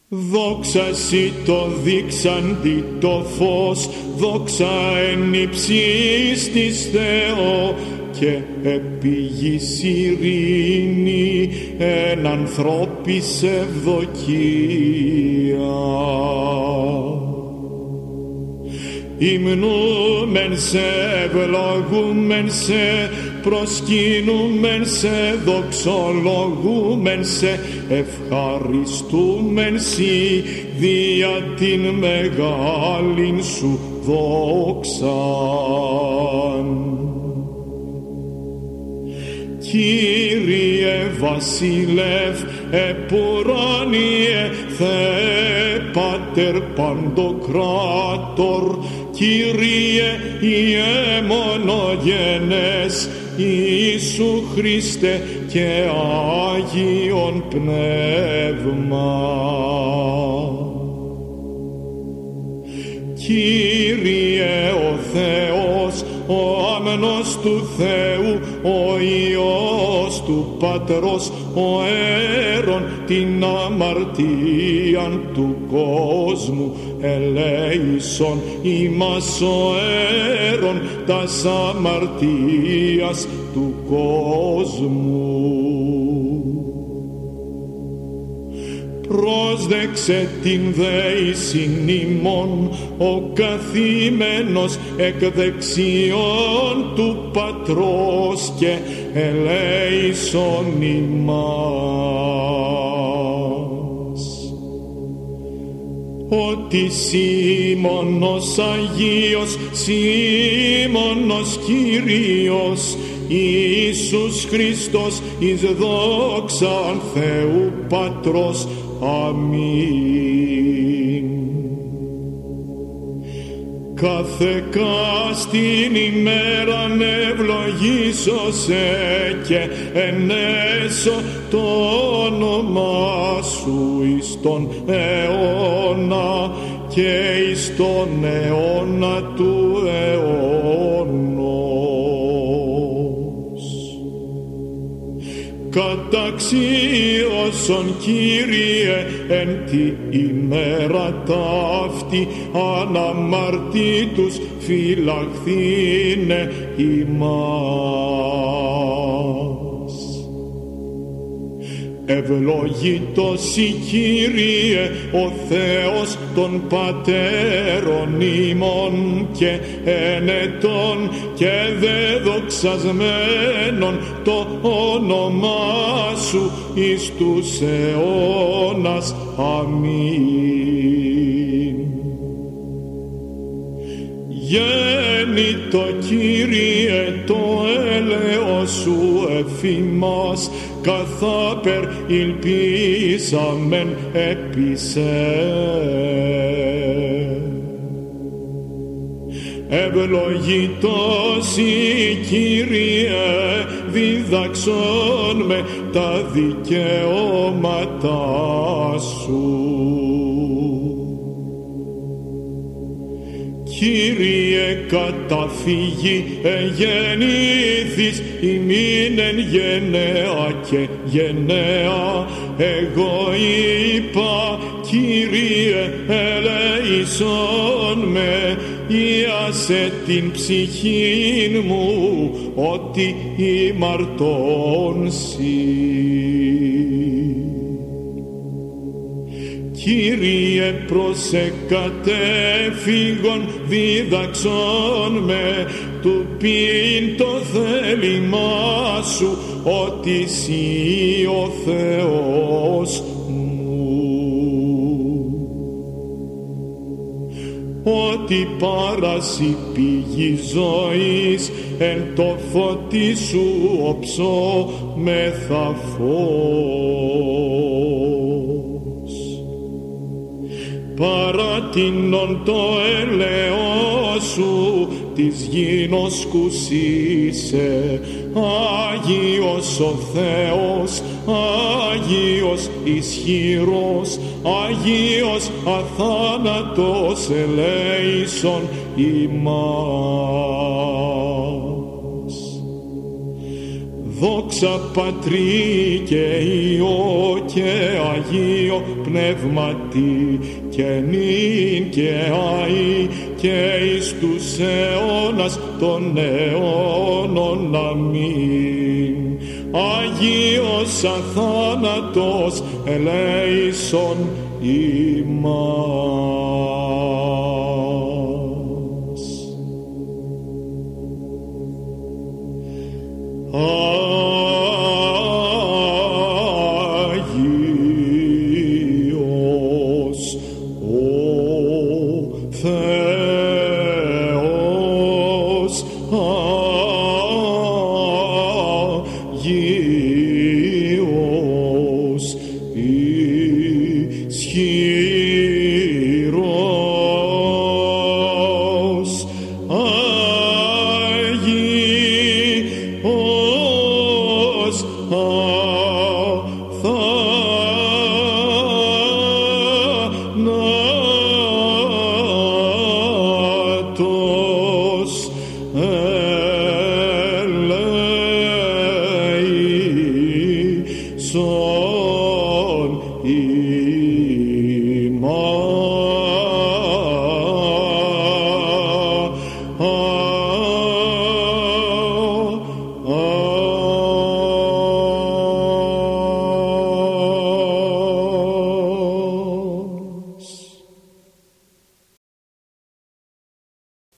Δόξα σοι το δείξαντι το φως, δόξα εν υψής της Θεό, και επί γης ειρήνη εν ανθρώπης ευδοκία. Υμνούμεν σε, ευλογούμεν σε, προσκυνούμεν σε, δοξολογούμεν σε, ευχαριστούμεν σοι δια την μεγάλην σου δόξαν. Κύριε βασιλεύ επουράνιε Θεέ Πάτερ παντοκράτορ, Κύριε Ιε μονογενές Ιησού Χριστέ και Άγιον Πνεύμα. Κύριε ο Θεός, ο άμενος του Θεού, ο Υιός του Πατρός, ο αίρον την αμαρτίαν του κόσμου, ελέησον ημάς ο αίρον τας αμαρτίας του κόσμου. Πρόσδεξε την δέησιν ημών ο καθήμενος εκ δεξιών του Πατρός και ελέησον ημάς. Ότι Σίμωνος Αγίος, Σίμωνος Κύριος, Ιησούς Χριστός εις δόξαν Θεού Πατρός. Αμήν. Κάθε κάστην ημέραν ευλογήσωσε και ενέσω το όνομά σου εις τον αιώνα και εις τον αιώνα του αιώνος. Καταξίωσον Κύριε εν τη ημέρα ταύτη αναμαρτήτους φυλαχθήνε ημάς. Ευλογητός η Κύριε ο Θεός των πατέρων ημών και ενετών και δεδοξασμένων το όνομά σου εις τους αιώνας. Αμήν. Γέννητο Κύριε το έλεος σου εφήμας, καθάπερ υλπίσαμεν επί σε. Ευλογητός η Κύριε, διδάξον με τα δικαιώματά σου. Κύριε καταφύγη εγεννήθης ημίν εν γενναία και γενναία. Εγώ είπα Κύριε ελέησον με, ιάσε την ψυχήν μου ότι ημαρτώνσι. Κύριε προσεκατέφυγον δίδαξον με, του πειν το θέλημά σου ότι εσύ ο Θεός μου. Ότι πάρασι πηγή ζωής εν το φωτί σου οψώ μεθα φως. Παρατείνον το έλεος σου της γήνος κουσίσε. Άγιος ο Θεός, Άγιος ισχυρός, Άγιος αθάνατος ελέησον ημάς. δόξα Πατρί και Υιό και Αγίο Πνεύματι, και νυν και αεί και εις τους αιώνας των αιώνων. Αμήν. Αγίος αθάνατος, ελέησον ημάς. Αγίος ο Θεός, Αγίος ισχύς.